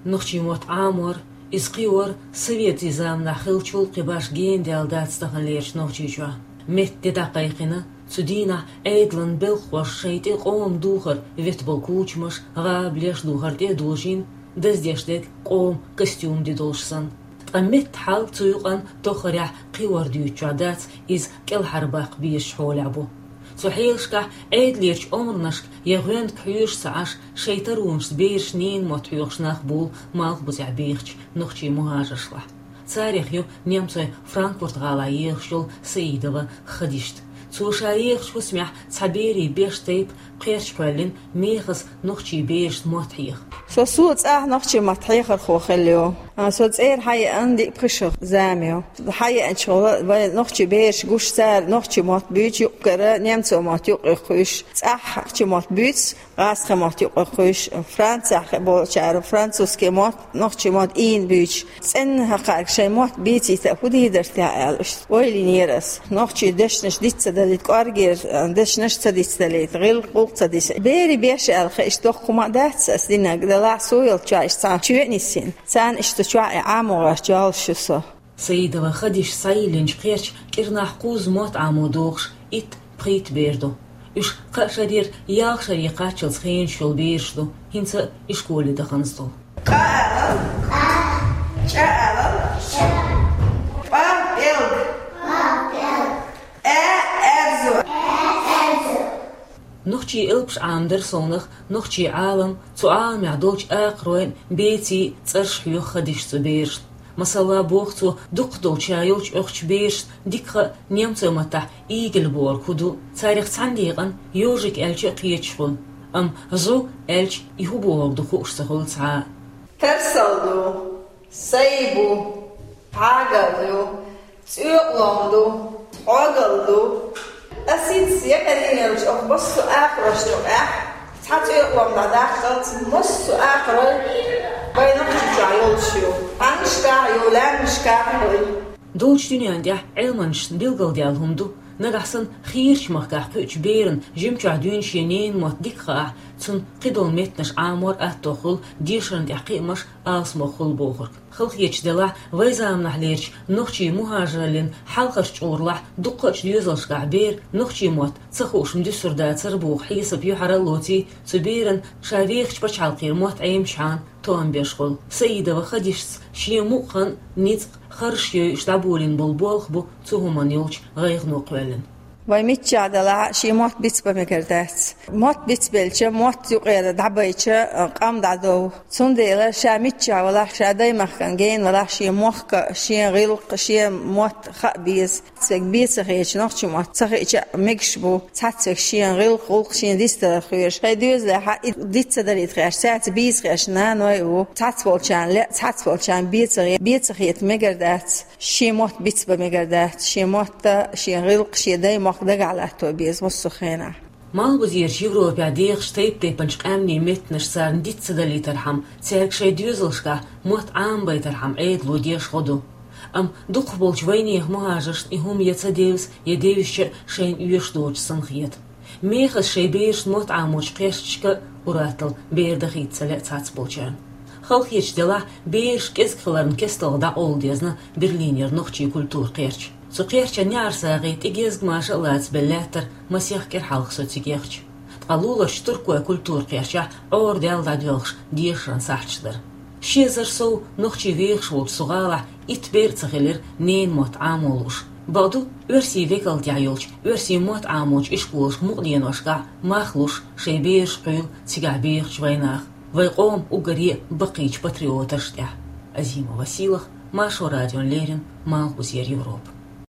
نخشي موت عامور إسقيور سويت إزام نخلشول قباش جين ديال داتستغن ليرش نخشي جوا مت دقيقنا سودينا أيدلن بلخوش شيتي قوم دوخر فيت بالكوش مش غاب ليش دوخر دي دوجين دز ديشتك قوم كستيوم دي دولشسن تقمت حال تيوقن تخرع قوار ديوتشا دات إز كل حرباق بيش حول عبو صحيلشكا عيد ليرش عمرنشك يغوين كحيوش سعاش شيطرونش بيرش نين مطحيوش ناخبول مالك بزع بيخش نخشي مهاجرشلا تاريخيو نيمتوي فرانكفورت غالا يخشل سيدова خديشت سوشايخ وسمح تعبيري بيش تيب قيرش كوالين ميخس نخشي بيش مطحيخ سوت نخشي مطحيخ الخوخليو سوت هاي عندي بخشخ زاميو هاي ان شغل نخشي بيش قوش سار نخشي مط بيت يقرا نيمتو مط يقخش نخشي مط بيت غاس مط يقخش فرنسا بو شعر فرانسوسكي مط نخشي مط ان بيت ان هقارك شي مط بيتي تاخدي درتي ويلي نيرس نخشي دشنش ديت دليت كارجير دشنش تديت دليت غير قوق تديت بيري بيش الخش دوخ ما دات اسدينا دلا سويل تشايش سان تشوينيسين سان اشتشواعي عامو جال شسو سيدة خديش سايلنج قيرش كرنا حقوز موت عمودوخش ات بريت بيردو إش قشرير ياغ شريقات شل سخين شل بيرشدو هنسا إشكولي دخنزدو نخشي إلبش عامدر صونخ نخشي عالم تو عالم يعدوش آقروين بيتي ترش حيو خديش تبيرشت مثلا بوقتو دقدو تشايوش اخش بيرشت ديك نيمتو متح إيجل بور كدو تاريخ تانديقن يوجيك ألش قيتشفل زو ألش إهو بور دخوش تخول تعا ترسلدو سيبو عاقلدو تيقلندو عاقلدو أسيد سيكالين يرش أخبصو آخرش نوعح تحت يقلم داخل مصو آخر بينقش جايولشيو أنشكا يولانشكا دولش دنيان ديا علمانش دلقل ديالهم دو نغحسن خيرش مخكاح كوش بيرن جمجع دون شينين موت ديكخاح تن قدول متنش عامور أتوخل ديشرن ديا قيمش آسمو خل بوخر خلقيتش دلع ويزام نحليرش نخشي مهاجرلين حلقش أورلح دقش ديوزلش قعبير نخشي موت تخوش مدسر دا تربوخ حيسب يحر اللوتي تبيرن شاريخش بش حلقير موت عيم شحان توان بيشغل سيدة وخديش شي موقن نيت خرشيو اشتعبولين بالبولخ بو تهمان يوش غيغ نوقوالين ويميتش عدلا شي موت بيتس بمكردات موت بيتس بلش موت يقير دعبيتش قام دعدو صنديلا شا ميتشا ولا شا دايما كان جين ولا شي موخ شي غلق شي موت خبيز تسك بيس خيش نوخش موت تخيش مكشبو تاتسك شي غلق شي ديست خويش هيدوز لا ديت دليت خيش ساعت بيس خيش نانوي تاتبولشان لا تاتبولشان بيت خيت مكردات شي موت بيتس بمكردات شي موت شي غلق شي دايما دق على توبيز مصخينة مال وزير يوروبيا ديخ شتيب تيبنش قامني متنش سار نديت سدلي ترحم تسيرك شي ديوزلشكا موت عام بي ترحم عيد لو ديش خدو دق بولش وينيه مهاجرش إهم يتسديوز يديوش شين يوش دوش سنخيت ميخس شي بيرش موت عاموش قيشتشكا وراتل بيردخيت سلع تاتس بولشان خلقيتش دلا بيرش كيسك خلرن كستل دا أولديزنا برلينير نخشي كولتور قيرش سقيرش نيار ساغيت إجازق ما شاء الله تبلاتر مسيح كير حلق سوتيجيرش تقلولش تركوا كولتور قيرشا اور ديال دادوغش ديشرن ساحتشدر شيزر سو نخشي فيخش وول صغالع إتبير تغيلر نين موت عامولوش بعدو ورسي فيكال ديعيولش ورسي موت عاموش إشكولش مقنين وشقع ماخلوش شي بيرش قيل تيقع بيرش ويناخ ويقوم وقريق بقيج باتريوترش ديع أزيمة وسيلخ ماشو راديون ليرن مال وزير يوروب